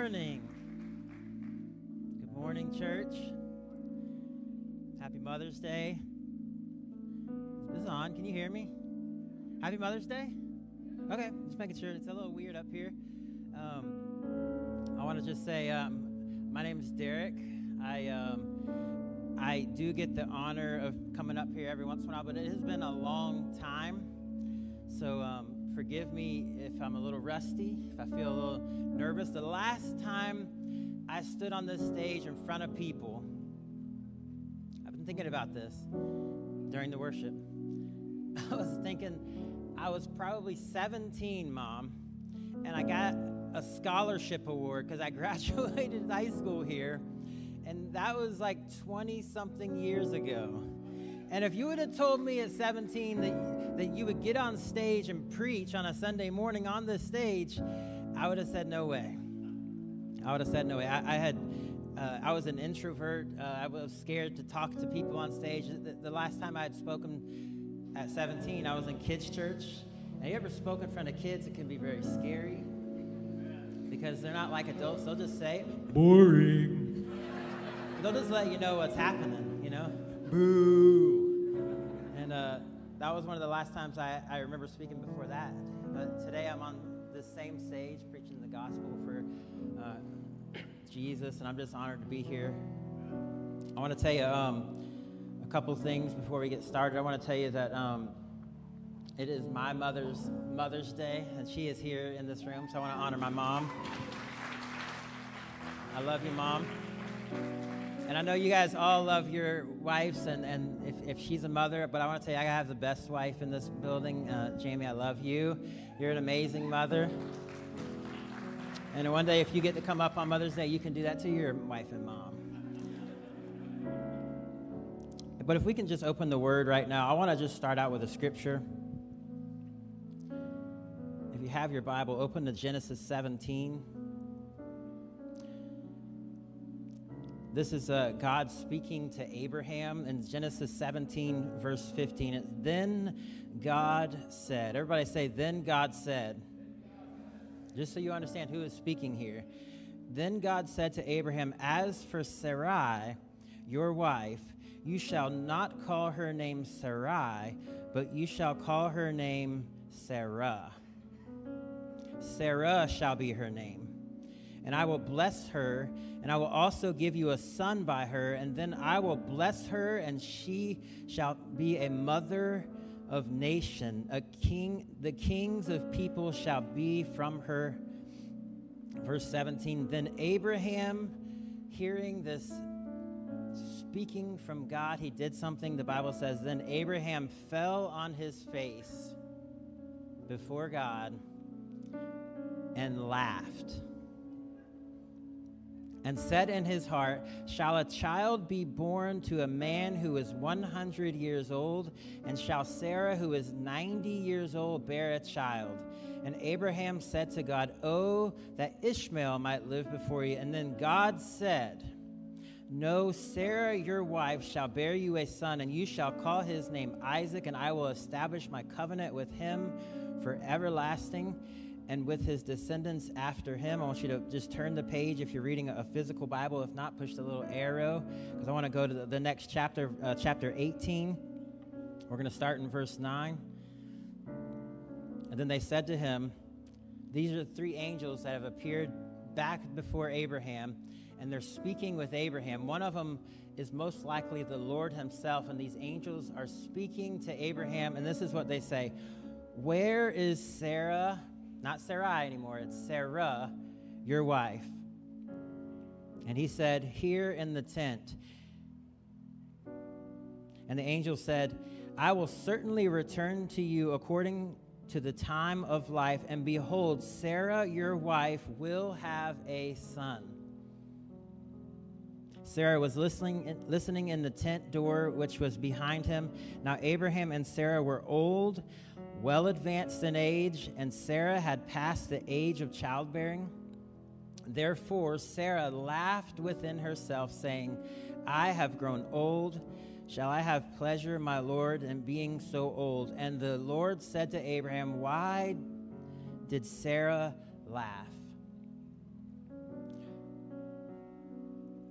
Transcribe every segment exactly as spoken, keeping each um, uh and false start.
morning. Good morning, church. Happy Mother's Day. Is this on? Can you hear me? Happy Mother's Day? Okay, just making sure. It's a little weird up here. Um, I want to just say um, my name is Derek. I um, I do get the honor of coming up here every once in a while, but it has been a long time. So um, forgive me if I'm a little rusty, if I feel a little nervous. The last time I stood on this stage in front of people, I've been thinking about this during the worship. I was thinking I was probably seventeen, Mom, and I got a scholarship award because I graduated high school here, and that was like twenty-something years ago. And if you would have told me at seventeen that, that you would get on stage and preach on a Sunday morning on this stage, I would have said no way. I would have said no way. I, I had, uh, I was an introvert. Uh, I was scared to talk to people on stage. The, the last time I had spoken at seventeen, I was in kids' church. Have you ever spoken in front of kids? It can be very scary because they're not like adults. They'll just say, boring. They'll just let you know what's happening, you know? Boo. And uh, that was one of the last times I, I remember speaking before that. But today I'm on this same stage preaching the gospel for uh, Jesus, and I'm just honored to be here. I want to tell you um, a couple things before we get started. I want to tell you that um, it is my mother's Mother's Day, and she is here in this room, so I want to honor my mom. I love you, Mom. And I know you guys all love your wives, and, and if, if she's a mother, but I want to tell you, I have the best wife in this building. Uh, Jamie, I love you. You're an amazing mother. And one day, if you get to come up on Mother's Day, you can do that to your wife and mom. But if we can just open the Word right now, I want to just start out with a scripture. If you have your Bible, open to Genesis seventeen. This is uh, God speaking to Abraham in Genesis seventeen, verse fifteen. It's, then God said. Everybody say, then God said. Just so you understand who is speaking here. Then God said to Abraham, as for Sarai, your wife, you shall not call her name Sarai, but you shall call her name Sarah. Sarah shall be her name. And I will bless her, and I will also give you a son by her, and then I will bless her, and she shall be a mother of nation, a king. The kings of people shall be from her. Verse seventeen, then Abraham, hearing this speaking from God, he did something. The Bible says, then Abraham fell on his face before God and laughed. And said in his heart, shall a child be born to a man who is one hundred years old? And shall Sarah, who is ninety years old, bear a child? And Abraham said to God, oh, that Ishmael might live before you. And then God said, no, Sarah, your wife, shall bear you a son, and you shall call his name Isaac, and I will establish my covenant with him for everlasting, and with his descendants after him. I want you to just turn the page if you're reading a physical Bible. If not, push the little arrow, because I want to go to the, the next chapter, uh, chapter eighteen. We're going to start in verse nine. And then they said to him, these are the three angels that have appeared back before Abraham, and they're speaking with Abraham. One of them is most likely the Lord himself, and these angels are speaking to Abraham, and this is what they say. Where is Sarah? Not Sarai anymore, it's Sarah, your wife. And he said, here in the tent. And the angel said, I will certainly return to you according to the time of life, and behold, Sarah, your wife, will have a son. Sarah was listening, listening in the tent door, which was behind him. Now Abraham and Sarah were old, well advanced in age, and Sarah had passed the age of childbearing. Therefore Sarah laughed within herself, saying, I have grown old. Shall I have pleasure, my Lord, in being so old? And the Lord said to Abraham, why did Sarah laugh?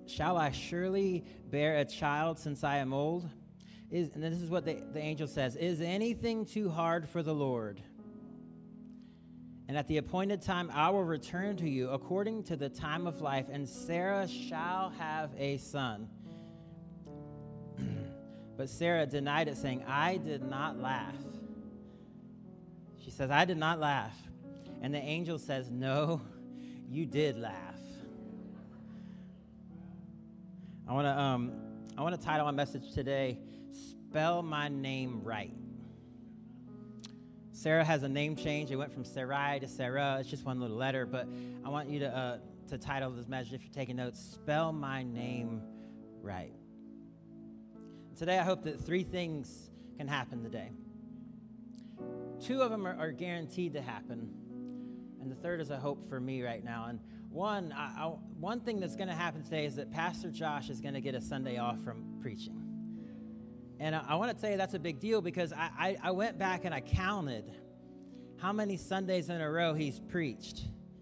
shall I surely bear a child since I am old? Is, and this is what the, the angel says, is anything too hard for the Lord? And at the appointed time, I will return to you according to the time of life, and Sarah shall have a son. But Sarah denied it, saying, I did not laugh. She says, I did not laugh. And the angel says, no, you did laugh. I want to um, I want to title my message today, Spell My Name Right. Sarah has a name change. It went from Sarai to Sarah. It's just one little letter, but I want you to uh, to title this message, if you're taking notes, Spell My Name Right. Today, I hope that three things can happen today. Two of them are, are guaranteed to happen, and the third is a hope for me right now. And one, I, I, one thing that's going to happen today is that Pastor Josh is going to get a Sunday off from preaching. And I, I want to tell you that's a big deal, because I, I, I went back and I counted how many Sundays in a row he's preached.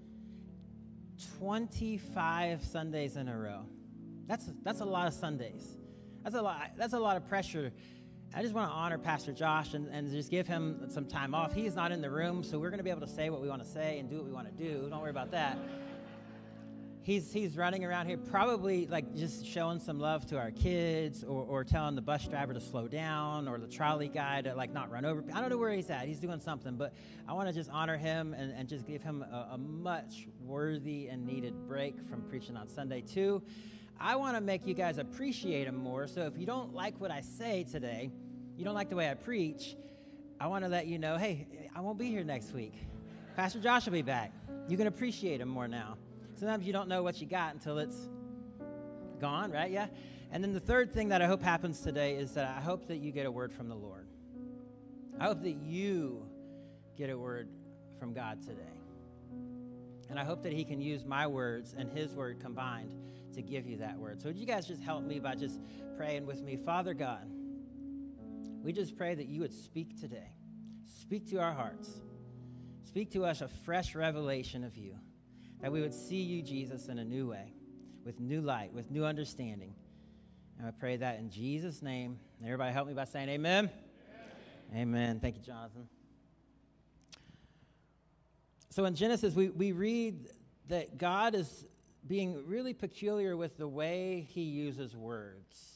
twenty-five Sundays in a row. That's that's a lot of Sundays. That's a lot. That's a lot of pressure. I just want to honor Pastor Josh and, and just give him some time off. He's not in the room, so we're going to be able to say what we want to say and do what we want to do. Don't worry about that. He's he's running around here probably like just showing some love to our kids, or, or telling the bus driver to slow down, or the trolley guy to like not run over. I don't know where he's at. He's doing something, but I want to just honor him and, and just give him a, a much worthy and needed break from preaching on Sunday too. I want to make you guys appreciate him more. So if you don't like what I say today, you don't like the way I preach, I want to let you know, hey, I won't be here next week. Pastor Josh will be back. You can appreciate him more now. Sometimes you don't know what you got until it's gone, right? Yeah? And then the third thing that I hope happens today is that I hope that you get a word from the Lord. I hope that you get a word from God today. And I hope that he can use my words and his word combined to give you that word. So would you guys just help me by just praying with me? Father God, we just pray that you would speak today. Speak to our hearts. Speak to us a fresh revelation of you. That we would see you, Jesus, in a new way, with new light, with new understanding. And I pray that in Jesus' name. Everybody help me by saying amen. Amen. Amen. Thank you, Jonathan. So in Genesis, we, we read that God is being really peculiar with the way he uses words.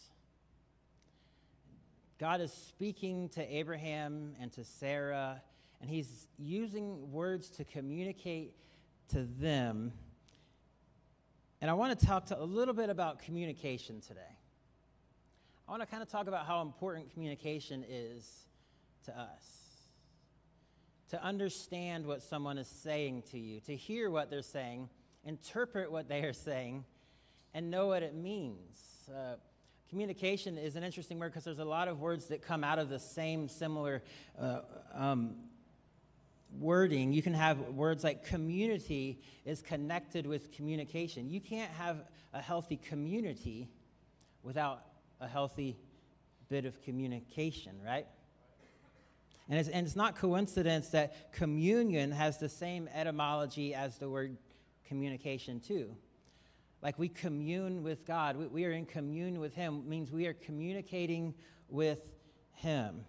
God is speaking to Abraham and to Sarah, and he's using words to communicate to them. And I want to talk to a little bit about communication today. I want to kind of talk about how important communication is to us. To understand what someone is saying to you, to hear what they're saying, interpret what they are saying, and know what it means. Uh, communication is an interesting word because there's a lot of words that come out of the same similar uh, um, wording. You can have words like community is connected with communication. You can't have a healthy community without a healthy bit of communication, right? And it's, and it's not coincidence that communion has the same etymology as the word communication too. Like we commune with God. We, we are in commune with him. It means we are communicating with him.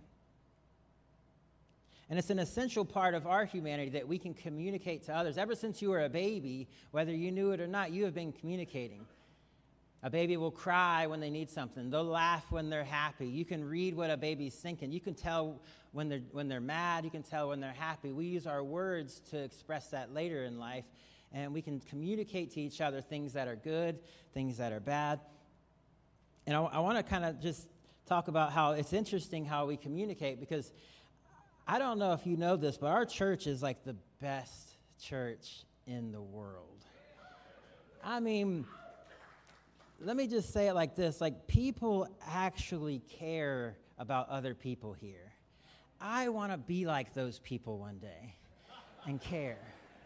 And it's an essential part of our humanity that we can communicate to others. Ever since you were a baby, whether you knew it or not, you have been communicating. A baby will cry when they need something. They'll laugh when they're happy. You can read what a baby's thinking. You can tell when they're, when they're mad. You can tell when they're happy. We use our words to express that later in life. And we can communicate to each other things that are good, things that are bad. And I, I want to kind of just talk about how it's interesting how we communicate, because I don't know if you know this, but our church is like the best church in the world. I mean, let me just say it like this. Like, people actually care about other people here. I want to be like those people one day and care.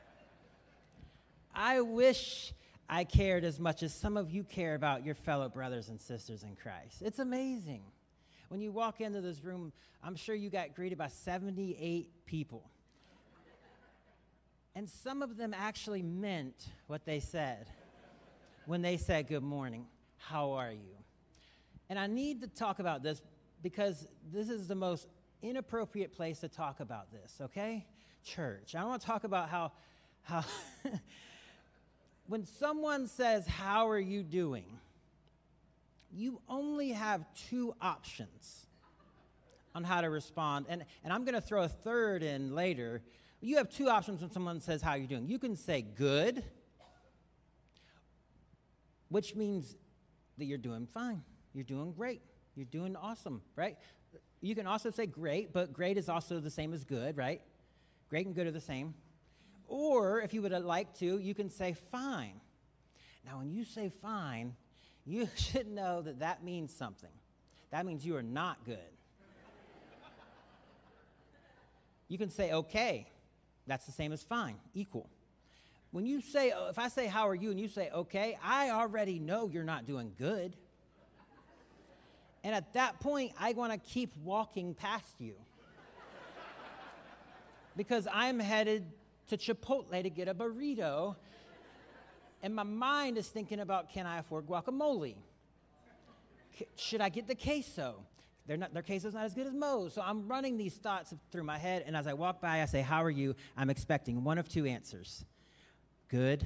I wish I cared as much as some of you care about your fellow brothers and sisters in Christ. It's amazing. When you walk into this room, I'm sure you got greeted by seventy-eight people. And some of them actually meant what they said when they said good morning. how are you? And I need to talk about this because this is the most inappropriate place to talk about this, okay? Church. I want to talk about how, how when someone says, how are you doing? You only have two options on how to respond. And, and I'm going to throw a third in later. You have two options when someone says, how are you doing? You can say good, which means that you're doing fine. You're doing great. You're doing awesome, right? You can also say great, but great is also the same as good, right? Great and good are the same. Or if you would like to, you can say fine. Now, when you say fine, you should know that that means something. That means you are not good. You can say okay. That's the same as fine, equal. When you say, if I say, how are you, and you say, okay, I already know you're not doing good. And at that point, I want to keep walking past you. Because I'm headed to Chipotle to get a burrito, and my mind is thinking about, can I afford guacamole? C- should I get the queso? They're not, their queso's not as good as Moe's. So I'm running these thoughts through my head, and as I walk by, I say, how are you? I'm expecting one of two answers. Good,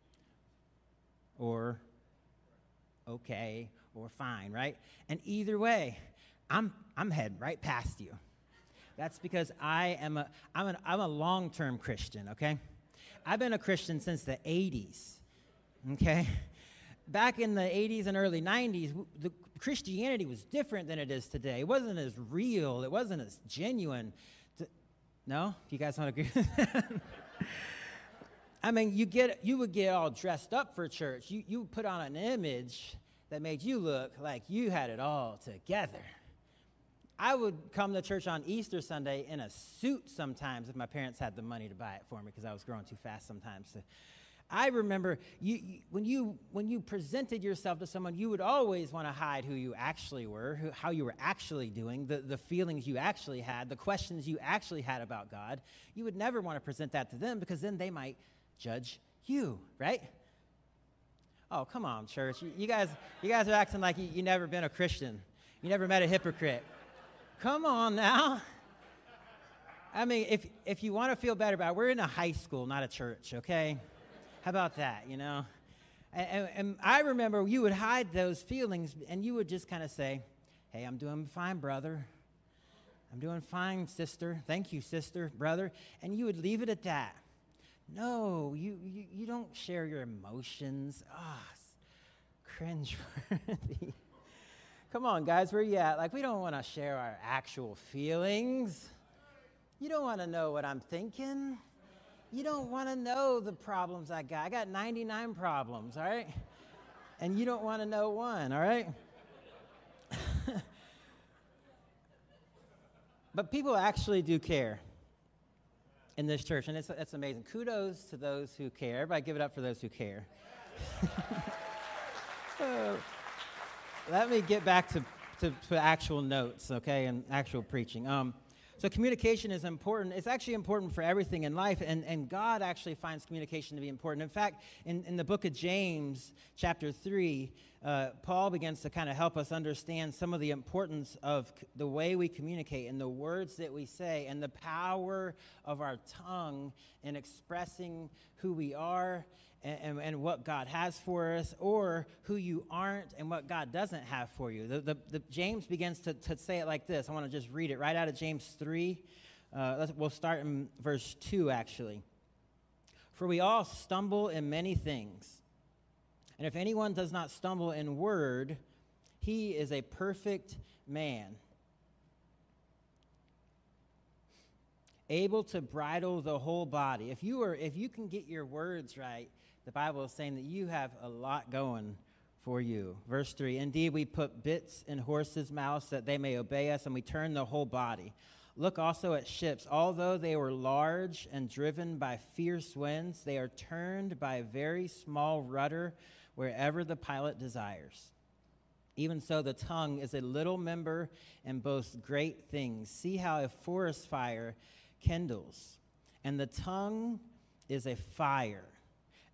or okay, or fine, right? And either way, I'm I'm heading right past you. That's because I am a I'm an I'm a long-term Christian, okay? I've been a Christian since the eighties, okay? Back in the eighties and early nineties, the Christianity was different than it is today. It wasn't as real. It wasn't as genuine. No? You guys don't agree with that? I mean, you get you would get all dressed up for church. You you put on an image that made you look like you had it all together. I would come to church on Easter Sunday in a suit sometimes if my parents had the money to buy it for me because I was growing too fast sometimes. So I remember you, you, when you when you presented yourself to someone, you would always want to hide who you actually were, who, how you were actually doing, the, the feelings you actually had, the questions you actually had about God. You would never want to present that to them because then they might judge you, right? Oh, come on, church. You, you guys you guys are acting like you, you never been a Christian. You never met a hypocrite. Come on now. I mean, if if you want to feel better about it, we're in a high school, not a church, okay? How about that, you know? And, and, and I remember you would hide those feelings, and you would just kind of say, hey, I'm doing fine, brother. I'm doing fine, sister. Thank you, sister, brother. And you would leave it at that. No, you, you, you don't share your emotions. Ah, oh, cringeworthy. Come on, guys, where you at? Like, we don't want to share our actual feelings. You don't want to know what I'm thinking. You don't want to know the problems I got. I got ninety-nine problems, all right? And you don't want to know one, all right? But people actually do care in this church, and it's, it's amazing. Kudos to those who care. Everybody give it up for those who care. So, let me get back to, to, to actual notes, okay, and actual preaching. Um, so communication is important. It's actually important for everything in life, and, and God actually finds communication to be important. In fact, in, in the book of James, chapter three, uh, Paul begins to kind of help us understand some of the importance of c- the way we communicate and the words that we say and the power of our tongue in expressing who we are and, and, and what God has for us, or who you aren't and what God doesn't have for you. The, the, the James begins to, to say it like this. I want to just read it right out of James three. Uh, let's, we'll start in verse two, actually. For we all stumble in many things. And if anyone does not stumble in word, he is a perfect man, able to bridle the whole body. If you are, if you can get your words right, the Bible is saying that you have a lot going for you. Verse three, indeed, we put bits in horses' mouths that they may obey us, and we turn the whole body. Look also at ships. Although they were large and driven by fierce winds, they are turned by a very small rudder wherever the pilot desires. Even so, the tongue is a little member and boasts great things. See how a forest fire kindles, and the tongue is a fire,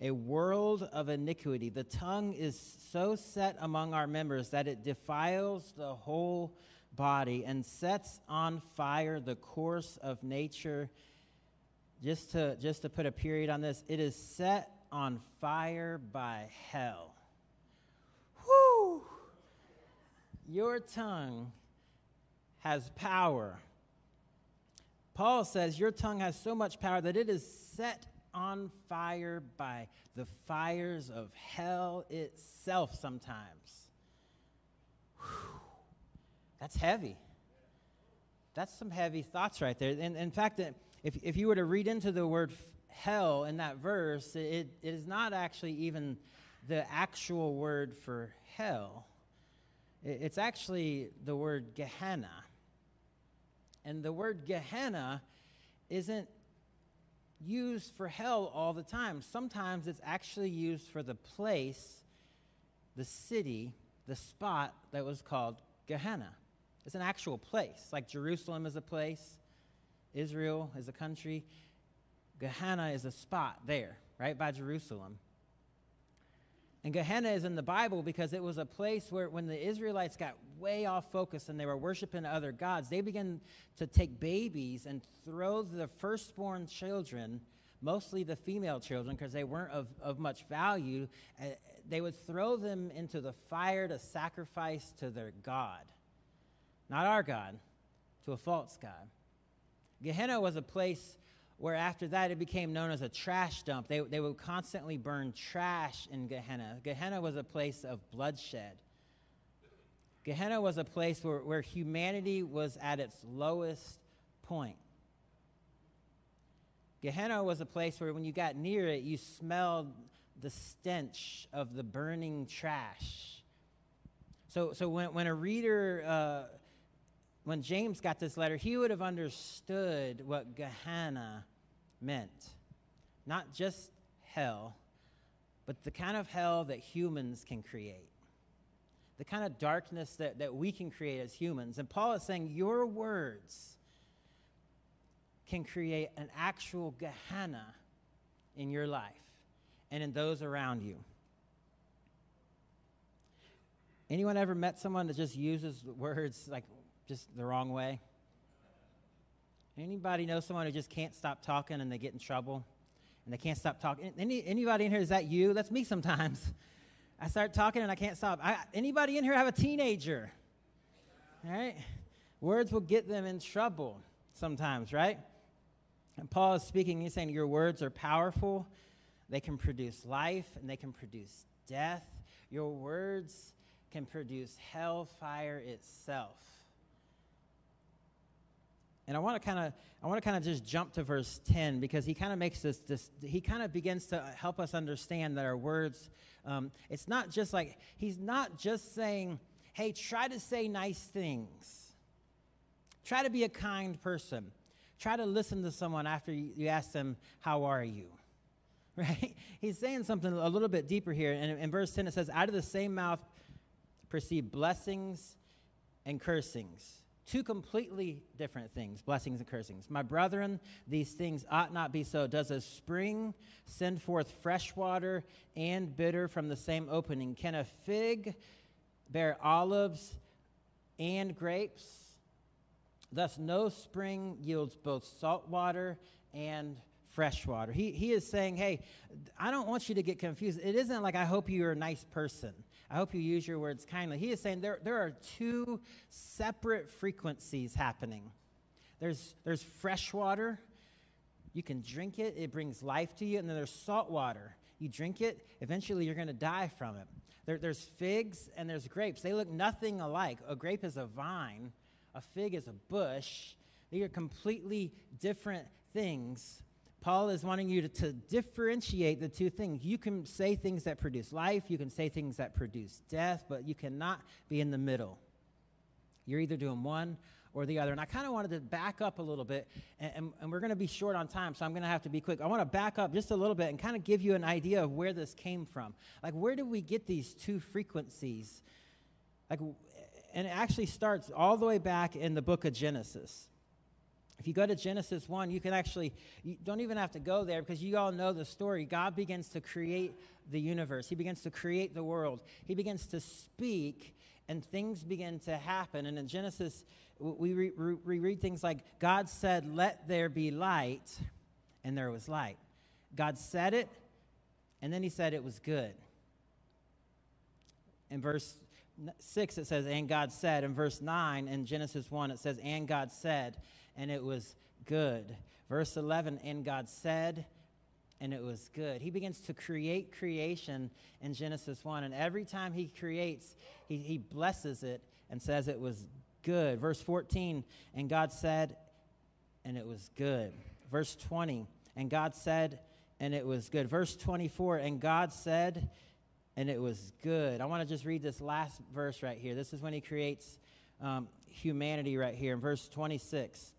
a world of iniquity. The tongue is so set among our members that it defiles the whole body and sets on fire the course of nature. Just to just to put a period on this, it is set on fire by hell. Whoo! Your tongue has power. Paul says your tongue has so much power that it is set on fire by the fires of hell itself sometimes. Whew. That's heavy. That's some heavy thoughts right there. And in fact, if, if you were to read into the word hell in that verse, it, it is not actually even the actual word for hell. It, it's actually the word Gehenna. And the word Gehenna isn't used for hell all the time. Sometimes it's actually used for the place, the city, the spot that was called Gehenna. It's an actual place. Like Jerusalem is a place, Israel is a country. Gehenna is a spot there, right by Jerusalem. And Gehenna is in the Bible because it was a place where when the Israelites got way off focus and they were worshiping other gods, they began to take babies and throw the firstborn children, mostly the female children because they weren't of, of much value, uh, they would throw them into the fire to sacrifice to their God. Not our God, to a false God. Gehenna was a place where after that it became known as a trash dump. They, they would constantly burn trash in Gehenna. Gehenna was a place of bloodshed. Gehenna was a place where, where humanity was at its lowest point. Gehenna was a place where when you got near it, you smelled the stench of the burning trash. So, so when, when a reader... Uh, When James got this letter, he would have understood what Gehenna meant. Not just hell, but the kind of hell that humans can create. The kind of darkness that, that we can create as humans. And Paul is saying your words can create an actual Gehenna in your life and in those around you. Anyone ever met someone that just uses words like just the wrong way? Anybody know someone who just can't stop talking and they get in trouble and they can't stop talking? Any, anybody in here, is that you? That's me sometimes. I start talking and I can't stop. I, anybody in here have a teenager? All right? Words will get them in trouble sometimes, right? And Paul is speaking, he's saying your words are powerful. They can produce life and they can produce death. Your words can produce hellfire itself. And I want to kind of, I want to kind of just jump to verse ten because he kind of makes this, this, he kind of begins to help us understand that our words, um, it's not just like, he's not just saying, hey, try to say nice things. Try to be a kind person. Try to listen to someone after you, you ask them, how are you? Right? He's saying something a little bit deeper here. And in, in verse ten, it says, out of the same mouth proceed blessings and cursings. Two completely different things, blessings and cursings. My brethren, these things ought not be so. Does a spring send forth fresh water and bitter from the same opening? Can a fig bear olives and grapes? Thus no spring yields both salt water and fresh water. He, he is saying, hey, I don't want you to get confused. It isn't like I hope you're a nice person. I hope you use your words kindly. He is saying there, there are two separate frequencies happening. There's, there's fresh water. You can drink it. It brings life to you. And then there's salt water. You drink it. Eventually, you're going to die from it. There, there's figs and there's grapes. They look nothing alike. A grape is a vine. A fig is a bush. They are completely different things. Paul is wanting you to, to differentiate the two things. You can say things that produce life. You can say things that produce death, but you cannot be in the middle. You're either doing one or the other. And I kind of wanted to back up a little bit, and, and, and we're going to be short on time, so I'm going to have to be quick. I want to back up just a little bit and kind of give you an idea of where this came from. Like, where did we get these two frequencies? Like, and it actually starts all the way back in the book of Genesis. If you go to Genesis one, you can actually, you don't even have to go there because you all know the story. God begins to create the universe. He begins to create the world. He begins to speak, and things begin to happen. And in Genesis, we re- re- read things like, God said, let there be light, and there was light. God said it, and then he said it was good. In verse six, it says, and God said. In verse nine, in Genesis one, it says, and God said, and it was good. Verse eleven, and God said, and it was good. He begins to create creation in Genesis one, and every time he creates, he, he blesses it and says it was good. Verse fourteen, and God said, and it was good. Verse twenty, and God said, and it was good. Verse twenty-four, and God said, and it was good. I want to just read this last verse right here. This is when he creates um, humanity right here in verse twenty-six.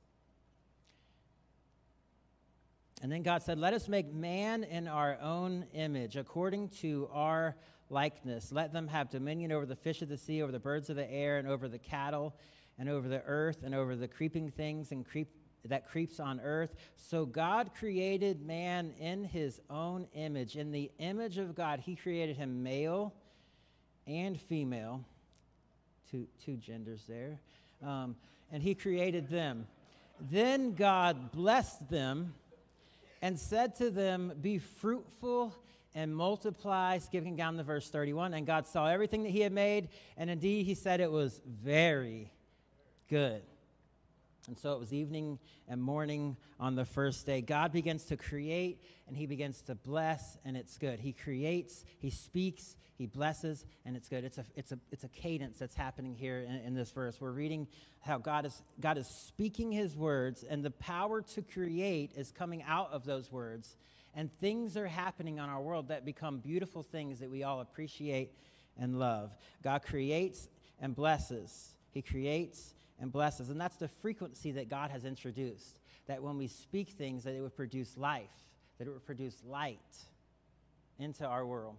And then God said, let us make man in our own image, according to our likeness. Let them have dominion over the fish of the sea, over the birds of the air, and over the cattle, and over the earth, and over the creeping things and creep that creeps on earth. So God created man in his own image. In the image of God, he created him male and female. Two, two genders there. Um, and he created them. Then God blessed them and said to them, be fruitful and multiply, skipping down to verse thirty-one. And God saw everything that he had made, and indeed he said it was very good. And so it was evening and morning on the first day. God begins to create, and he begins to bless, and it's good. He creates, he speaks, he blesses, and it's good. It's a it's a it's a cadence that's happening here in, in this verse. We're reading how God is God is speaking his words, and the power to create is coming out of those words. And things are happening on our world that become beautiful things that we all appreciate and love. God creates and blesses. He creates and blesses. And that's the frequency that God has introduced, that when we speak things, that it would produce life, that it would produce light into our world.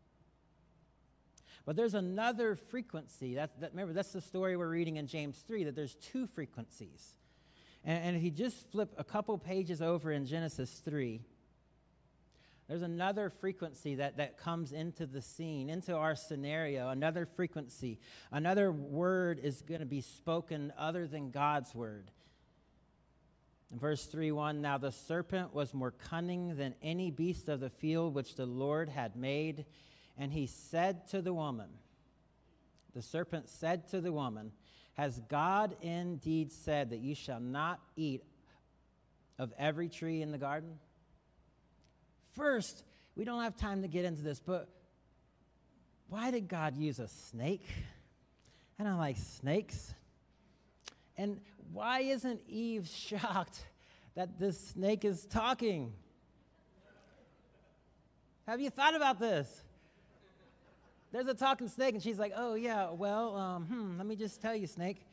But there's another frequency. That, that, remember, that's the story we're reading in James three, that there's two frequencies. And, and if you just flip a couple pages over in Genesis three, there's another frequency that, that comes into the scene, into our scenario, another frequency. Another word is going to be spoken other than God's word. In verse three one, now the serpent was more cunning than any beast of the field which the Lord had made. And he said to the woman, the serpent said to the woman, has God indeed said that you shall not eat of every tree in the garden? First, we don't have time to get into this, but why did God use a snake? I don't like snakes. And why isn't Eve shocked that this snake is talking? Have you thought about this? There's a talking snake, and she's like, oh, yeah, well, um, hmm, let me just tell you, snake.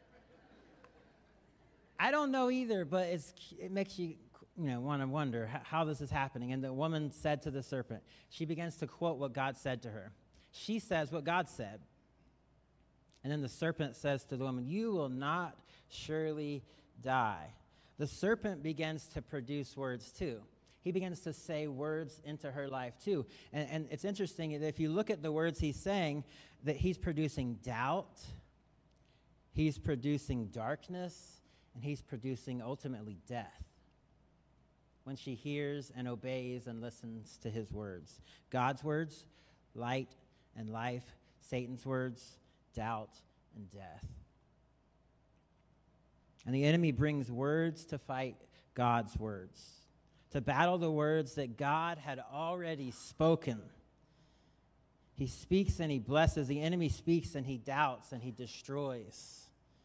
I don't know either, but it's it makes you, you know, want to wonder how, how this is happening. And the woman said to the serpent, she begins to quote what God said to her. She says what God said. And then the serpent says to the woman, you will not surely die. The serpent begins to produce words too. He begins to say words into her life too. And, and it's interesting that if you look at the words he's saying, that he's producing doubt, he's producing darkness, and he's producing ultimately death when she hears and obeys and listens to his words. God's words, light and life. Satan's words, doubt and death. And the enemy brings words to fight God's words, to battle the words that God had already spoken. He speaks and he blesses. The enemy speaks and he doubts and he destroys.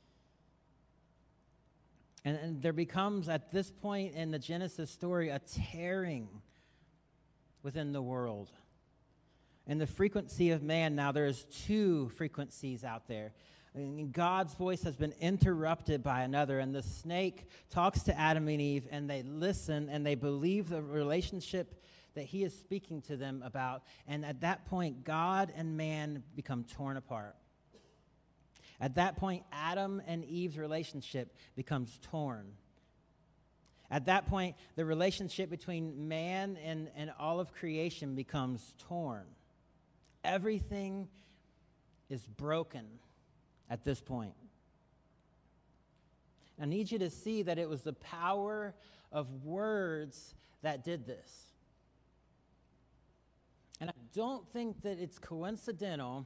And, and there becomes, at this point in the Genesis story, a tearing within the world. And the frequency of man, now there's two frequencies out there. And God's voice has been interrupted by another, and the snake talks to Adam and Eve, and they listen, and they believe the relationship that he is speaking to them about. And at that point, God and man become torn apart. At that point, Adam and Eve's relationship becomes torn At that point, the relationship between man and, and all of creation becomes torn. Everything is broken at this point. I need you to see that it was the power of words that did this. And I don't think that it's coincidental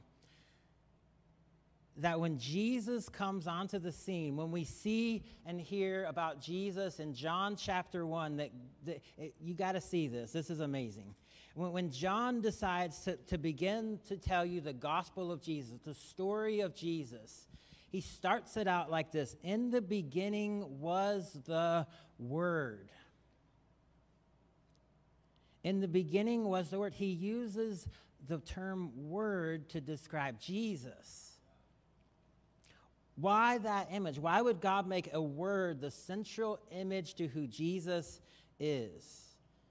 that when Jesus comes onto the scene, when we see and hear about Jesus in John chapter one, that, that it, you got to see this. This is amazing. When, when John decides to, to begin to tell you the gospel of Jesus, the story of Jesus, he starts it out like this. In the beginning was the Word. In the beginning was the Word. He uses the term Word to describe Jesus. Why that image? Why would God make a word the central image to who Jesus is?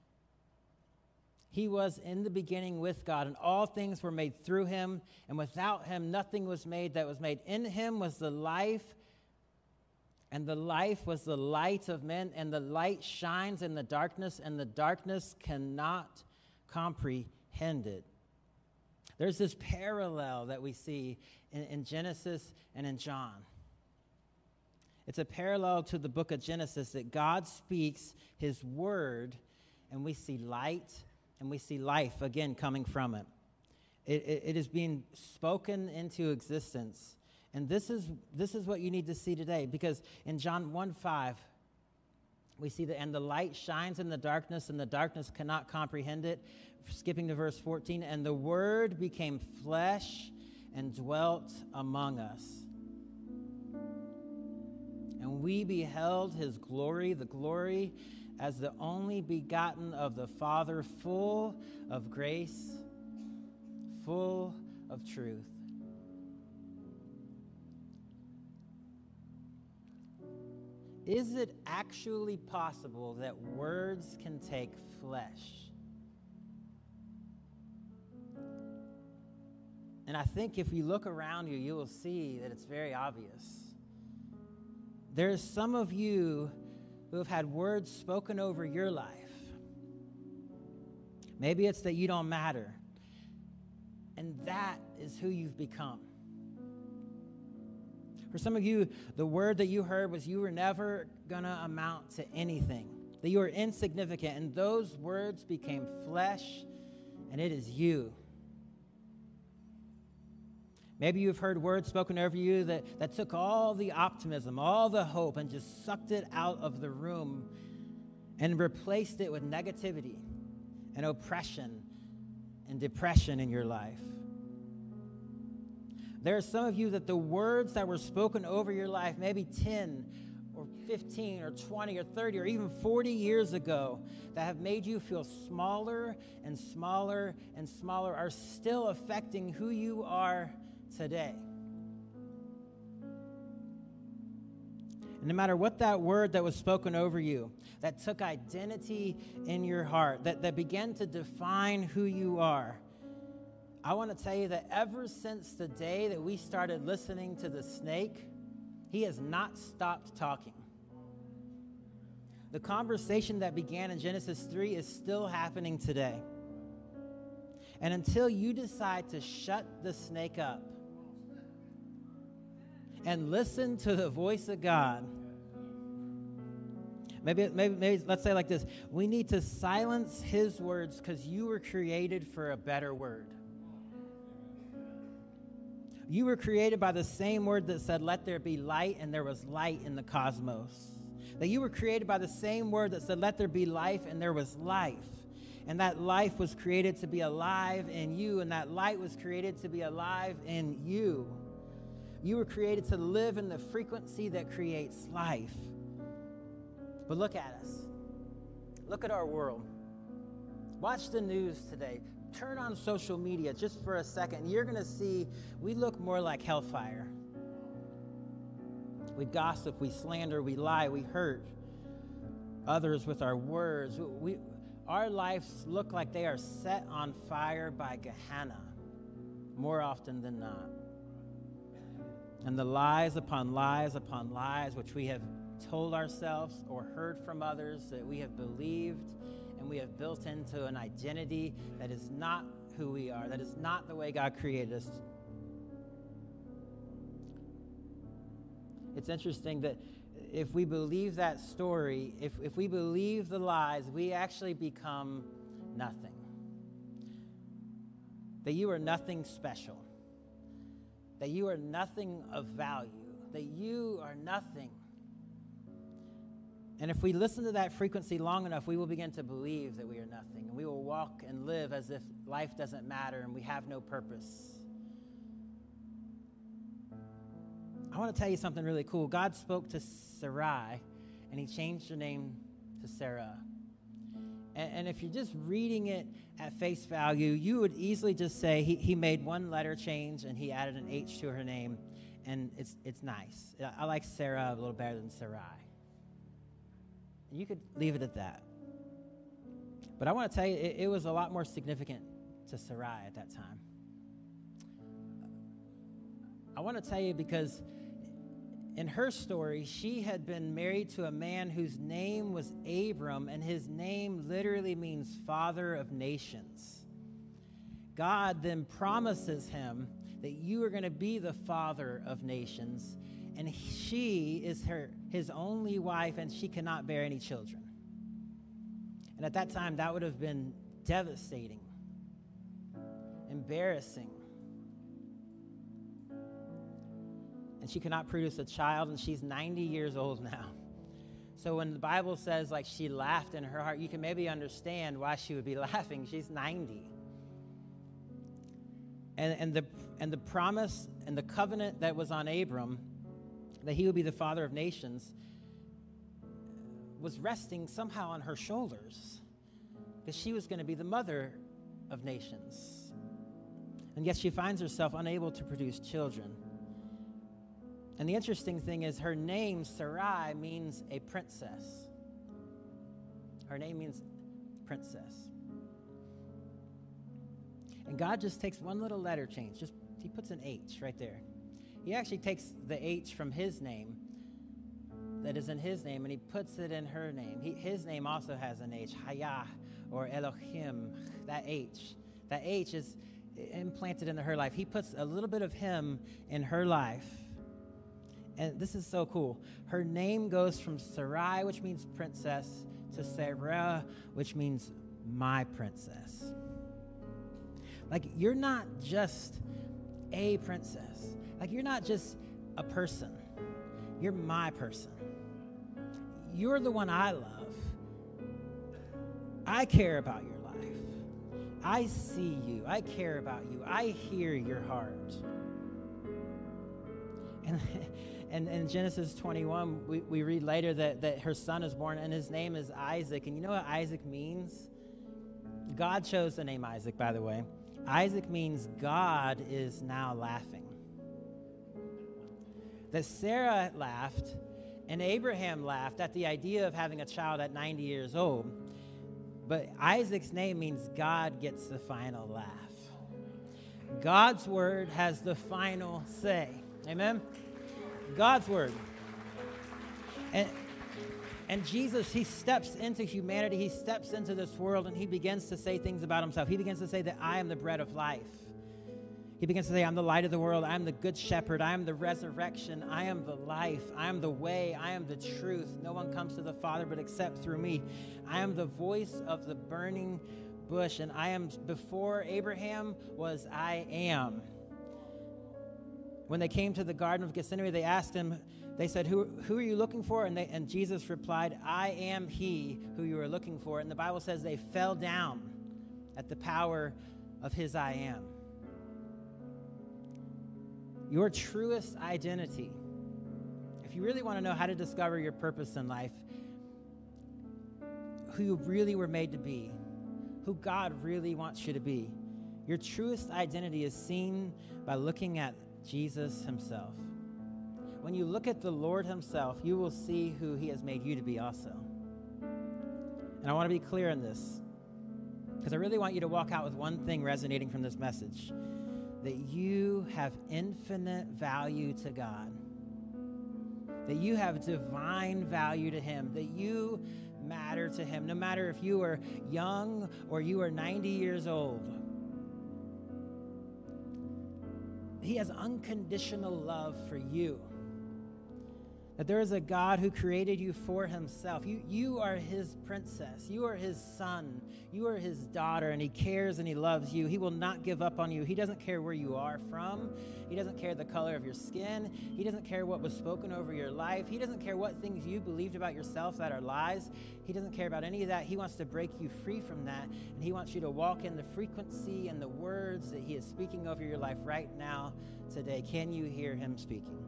He was in the beginning with God, and all things were made through him, and without him nothing was made that was made. In him was the life, and the life was the light of men, and the light shines in the darkness, and the darkness cannot comprehend it. There's this parallel that we see in, in Genesis and in John. It's a parallel to the book of Genesis that God speaks his word, and we see light, and we see life, again, coming from it. It, it, it is being spoken into existence. And this is, this is what you need to see today, because in John one five, we see that, and the light shines in the darkness, and the darkness cannot comprehend it. Skipping to verse fourteen, and the Word became flesh and dwelt among us. And we beheld his glory, the glory as the only begotten of the Father, full of grace, full of truth. Is it actually possible that words can take flesh? And I think if you look around you, you will see that it's very obvious. There's some of you who have had words spoken over your life. Maybe it's that you don't matter. And that is who you've become. For some of you, the word that you heard was you were never going to amount to anything, that you were insignificant, and those words became flesh, and it is you. Maybe you've heard words spoken over you that, that took all the optimism, all the hope, and just sucked it out of the room and replaced it with negativity and oppression and depression in your life. There are some of you that the words that were spoken over your life, maybe ten or fifteen or twenty or thirty or even forty years ago, that have made you feel smaller and smaller and smaller, are still affecting who you are today. And no matter what that word that was spoken over you, that took identity in your heart, that, that began to define who you are, I want to tell you that ever since the day that we started listening to the snake, he has not stopped talking. The conversation that began in Genesis three is still happening today. And until you decide to shut the snake up and listen to the voice of God, maybe, maybe, maybe let's say like this: we need to silence his words because you were created for a better word. You were created by the same word that said, "Let there be light," and there was light in the cosmos. That you were created by the same word that said, "Let there be life," and there was life. And that life was created to be alive in you, and that light was created to be alive in you. You were created to live in the frequency that creates life. But look at us. Look at our world. Watch the news today. Turn on social media just for a second. You're going to see we look more like hellfire. We gossip, we slander, we lie, we hurt others with our words. We, our lives look like they are set on fire by Gehenna more often than not. And the lies upon lies upon lies which we have told ourselves or heard from others, that we have believed and we have built into an identity that is not who we are, that is not the way God created us. It's interesting that if we believe that story, if, if we believe the lies, we actually become nothing. That you are nothing special. That you are nothing of value. That you are nothing. And if we listen to that frequency long enough, we will begin to believe that we are nothing. And we will walk and live as if life doesn't matter and we have no purpose. I want to tell you something really cool. God spoke to Sarai, and he changed her name to Sarah. And, and if you're just reading it at face value, you would easily just say he, he made one letter change, and he added an H to her name, and it's it's nice. I like Sarah a little better than Sarai. And you could leave it at that. But I want to tell you, it, it was a lot more significant to Sarai at that time. I want to tell you because in her story, she had been married to a man whose name was Abram, and his name literally means father of nations. God then promises him that you are going to be the father of nations, and she is her his only wife, and she cannot bear any children. And at that time, that would have been devastating, embarrassing. And she cannot produce a child, and she's ninety years old now. So when the Bible says, like, she laughed in her heart, you can maybe understand why she would be laughing. She's ninety. And, and, the, and the promise and the covenant that was on Abram, that he would be the father of nations, was resting somehow on her shoulders, because she was going to be the mother of nations. And yet she finds herself unable to produce children. And the interesting thing is her name, Sarai, means a princess. Her name means princess. And God just takes one little letter change. Just he puts an H right there. He actually takes the H from his name that is in his name, and he puts it in her name. He, his name also has an H, Hayah, or Elohim. That H. That H is implanted into her life. He puts a little bit of him in her life. And this is so cool. Her name goes from Sarai, which means princess, to Sarah, which means my princess. Like, you're not just a princess. Like, you're not just a person. You're my person. You're the one I love. I care about your life. I see you. I care about you. I hear your heart. And And in Genesis twenty-one, we, we read later that, that her son is born, and his name is Isaac. And you know what Isaac means? God chose the name Isaac, by the way. Isaac means God is now laughing. That Sarah laughed and Abraham laughed at the idea of having a child at ninety years old. But Isaac's name means God gets the final laugh. God's word has the final say. Amen? God's word. And, and Jesus, he steps into humanity. He steps into this world, and he begins to say things about himself. He begins to say that I am the bread of life. He begins to say, I'm the light of the world. I am the good shepherd. I am the resurrection. I am the life. I am the way. I am the truth. No one comes to the Father but except through me. I am the voice of the burning bush, and I am, before Abraham was, I am. When they came to the Garden of Gethsemane, they asked him, they said, who, who are you looking for? And, they, and Jesus replied, I am he who you are looking for. And the Bible says they fell down at the power of his I am. Your truest identity, if you really want to know how to discover your purpose in life, who you really were made to be, who God really wants you to be, your truest identity is seen by looking at Jesus himself. When you look at the Lord himself, you will see who he has made you to be also. And I want to be clear on this, because I really want you to walk out with one thing resonating from this message, that you have infinite value to God. that you have divine value to him, that you matter to him, no matter if you are young or you are ninety years old. He has unconditional love for you. That there is a God who created you for himself. You, you are his princess. You are his son. You are his daughter, and he cares and he loves you. He will not give up on you. He doesn't care where you are from. He doesn't care the color of your skin. He doesn't care what was spoken over your life. He doesn't care what things you believed about yourself that are lies. He doesn't care about any of that. He wants to break you free from that, and he wants you to walk in the frequency and the words that he is speaking over your life right now, today. Can you hear him speaking?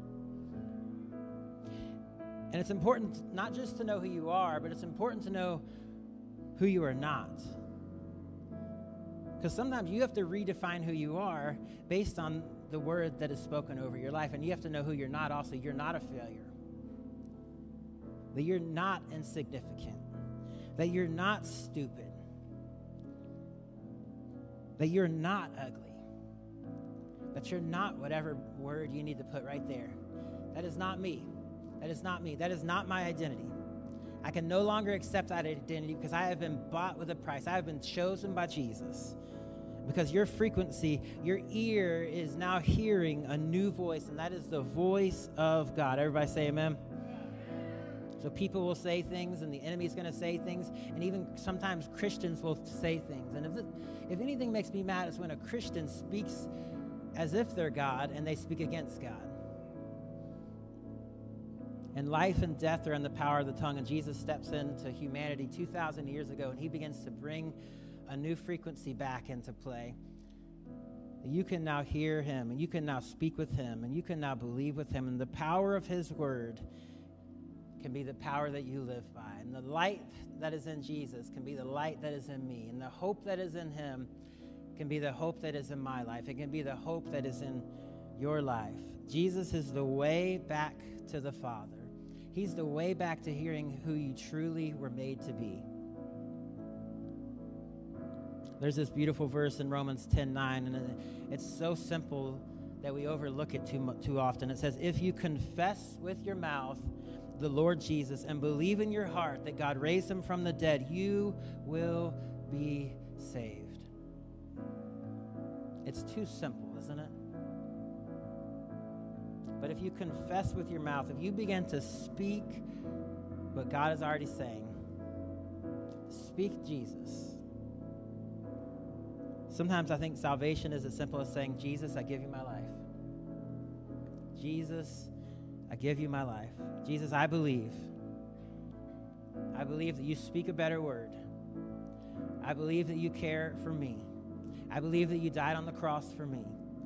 And it's important not just to know who you are, but it's important to know who you are not. Because sometimes you have to redefine who you are based on the word that is spoken over your life. And you have to know who you're not also. You're not a failure. That you're not insignificant. That you're not stupid. That you're not ugly. That you're not whatever word you need to put right there. That is not me. That is not me. That is not my identity. I can no longer accept that identity because I have been bought with a price. I have been chosen by Jesus. Because your frequency, your ear is now hearing a new voice, and that is the voice of God. Everybody say amen. So people will say things, and the enemy's going to say things, and even sometimes Christians will say things. And if, it, if anything makes me mad, it's when a Christian speaks as if they're God, and they speak against God. And life and death are in the power of the tongue, and Jesus steps into humanity two thousand years ago, and he begins to bring a new frequency back into play. You can now hear him, and you can now speak with him, and you can now believe with him, and the power of his word can be the power that you live by, and the light that is in Jesus can be the light that is in me, and the hope that is in him can be the hope that is in my life. It can be the hope that is in your life. Jesus is the way back to the Father. He's the way back to hearing who you truly were made to be. There's this beautiful verse in Romans ten nine, and it's so simple that we overlook it too, too often. It says, if you confess with your mouth the Lord Jesus and believe in your heart that God raised him from the dead, you will be saved. It's too simple, isn't it? But if you confess with your mouth, if you begin to speak what God is already saying, speak Jesus. Sometimes I think salvation is as simple as saying, Jesus, I give you my life. Jesus, I give you my life. Jesus, I believe. I believe that you speak a better word. I believe that you care for me. I believe that you died on the cross for me.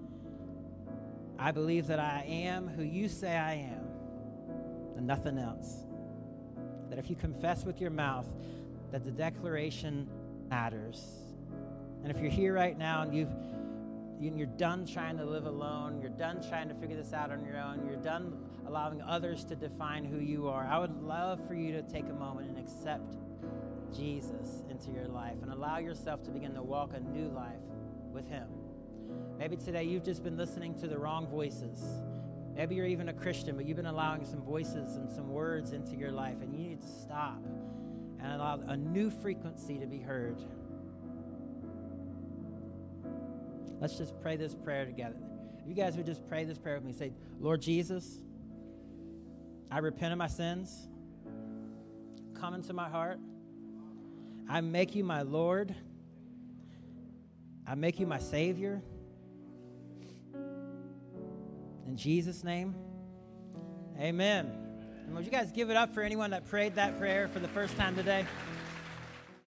I believe that I am who you say I am and nothing else. That if you confess with your mouth, that the declaration matters. And if you're here right now and you've, you're done trying to live alone, you're done trying to figure this out on your own, you're done allowing others to define who you are, I would love for you to take a moment and accept Jesus into your life and allow yourself to begin to walk a new life with him. Maybe today you've just been listening to the wrong voices. Maybe you're even a Christian, but you've been allowing some voices and some words into your life, and you need to stop and allow a new frequency to be heard. Let's just pray this prayer together. If you guys would just pray this prayer with me. Say, Lord Jesus, I repent of my sins. Come into my heart. I make you my Lord. I make you my Savior. In Jesus' name, amen. And would you guys give it up for anyone that prayed that prayer for the first time today?